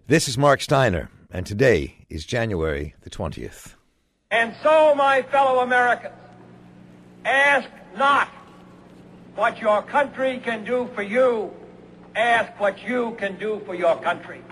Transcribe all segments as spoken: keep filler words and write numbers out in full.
This is Mark Steiner, and today is January the twentieth. And so, my fellow Americans, ask not what your country can do for you, ask what you can do for your country.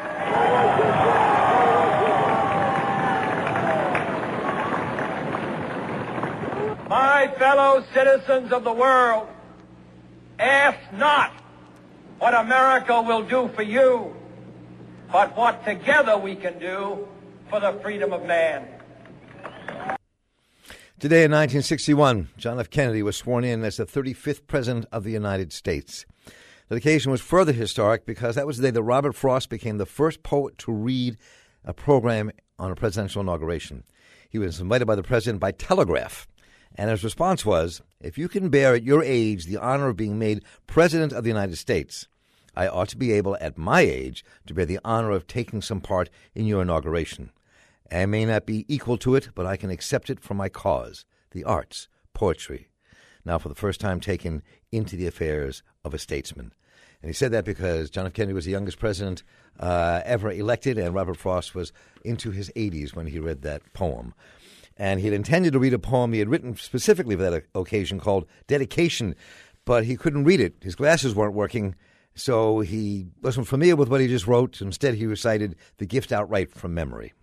My fellow citizens of the world, ask not what America will do for you, but what together we can do for the freedom of man. Today in nineteen sixty-one, John F. Kennedy was sworn in as the thirty-fifth President of the United States. The occasion was further historic because that was the day that Robert Frost became the first poet to read a program on a presidential inauguration. He was invited by the president by telegraph, and his response was, "If you can bear at your age the honor of being made President of the United States, I ought to be able at my age to bear the honor of taking some part in your inauguration. I may not be equal to it, but I can accept it for my cause, the arts, poetry." Now for the first time taken into the affairs of a statesman. And he said that because John F. Kennedy was the youngest president uh, ever elected, and Robert Frost was into his eighties when he read that poem. And he had intended to read a poem he had written specifically for that occasion called Dedication, but he couldn't read it. His glasses weren't working, so he wasn't familiar with what he just wrote. Instead, he recited the gift outright from memory.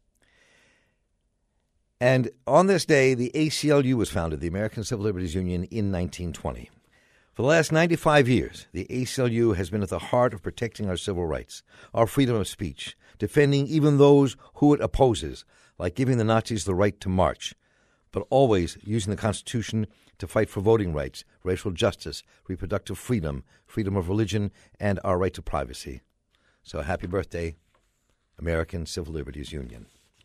And on this day, the A C L U was founded, the American Civil Liberties Union, in nineteen twenty. For the last ninety-five years, the A C L U has been at the heart of protecting our civil rights, our freedom of speech, defending even those who it opposes, like giving the Nazis the right to march, but always using the Constitution to fight for voting rights, racial justice, reproductive freedom, freedom of religion, and our right to privacy. So happy birthday, American Civil Liberties Union.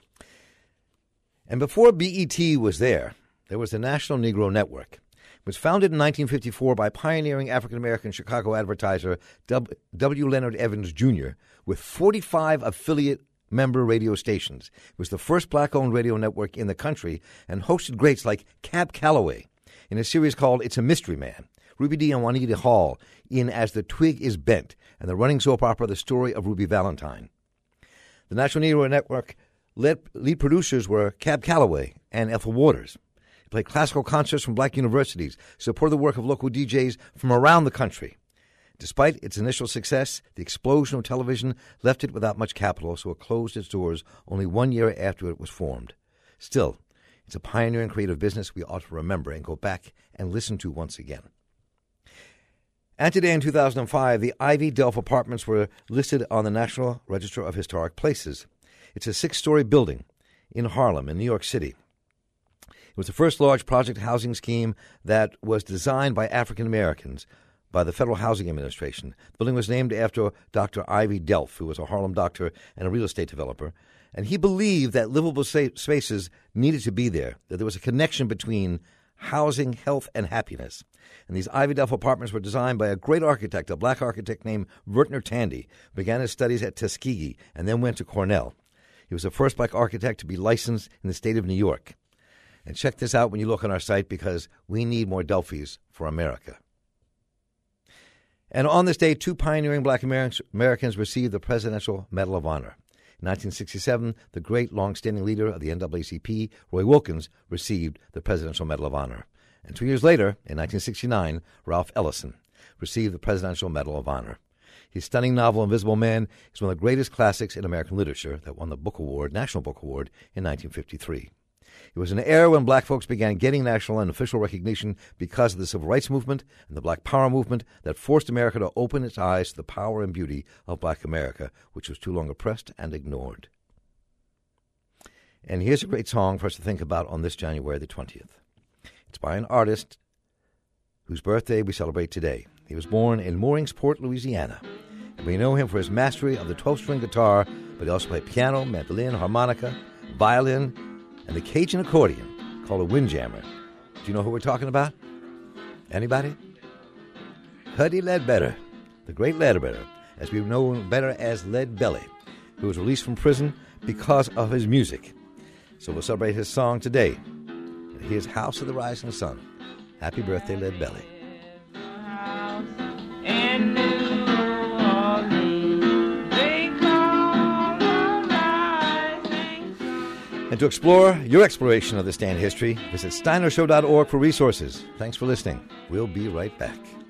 And before B E T was there, there was the National Negro Network. It was founded in nineteen fifty-four by pioneering African-American Chicago advertiser W. Leonard Evans, Junior, with forty-five affiliate member radio stations. It was the first black-owned radio network in the country and hosted greats like Cab Calloway in a series called It's a Mystery Man, Ruby Dee and Juanita Hall in As the Twig is Bent, and the running soap opera The Story of Ruby Valentine. The National Negro Network lead, lead producers were Cab Calloway and Ethel Waters. He played classical concerts from black universities, supported the work of local D Js from around the country. Despite its initial success, the explosion of television left it without much capital, so it closed its doors only one year after it was formed. Still, it's a pioneering creative business we ought to remember and go back and listen to once again. And today in two thousand five, the Ivy Delph Apartments were listed on the National Register of Historic Places. It's a six-story building in Harlem, in New York City. It was the first large project housing scheme that was designed by African Americans by the Federal Housing Administration. The building was named after Doctor Ivy Delph, who was a Harlem doctor and a real estate developer. And he believed that livable spaces needed to be there, that there was a connection between housing, health, and happiness. And these Ivy Delph apartments were designed by a great architect, a black architect named Vertner Tandy, who began his studies at Tuskegee and then went to Cornell. He was the first black architect to be licensed in the state of New York. And check this out when you look on our site, because we need more Delphis for America. And on this day, two pioneering black Americans received the Presidential Medal of Honor. In nineteen sixty-seven, the great long-standing leader of the N double A C P, Roy Wilkins, received the Presidential Medal of Honor. And two years later, in nineteen sixty-nine, Ralph Ellison received the Presidential Medal of Honor. His stunning novel, Invisible Man, is one of the greatest classics in American literature that won the Book Award, National Book Award, in nineteen fifty-three. It was an era when black folks began getting national and official recognition because of the Civil Rights Movement and the Black Power movement that forced America to open its eyes to the power and beauty of black America, which was too long oppressed and ignored. And here's a great song for us to think about on this January the twentieth. It's by an artist whose birthday we celebrate today. He was born in Mooringsport, Louisiana. And we know him for his mastery of the twelve-string guitar, but he also played piano, mandolin, harmonica, violin, and the Cajun accordion called a windjammer. Do you know who we're talking about? Anybody? Huddie Ledbetter, the great Ledbetter, as we know him better as Lead Belly, who was released from prison because of his music. So we'll celebrate his song today. And here's House of the Rising Sun. Happy birthday, Lead Belly. In New Orleans, they call And to explore your exploration of this day in history, visit steiner show dot org for resources. Thanks for listening. We'll be right back.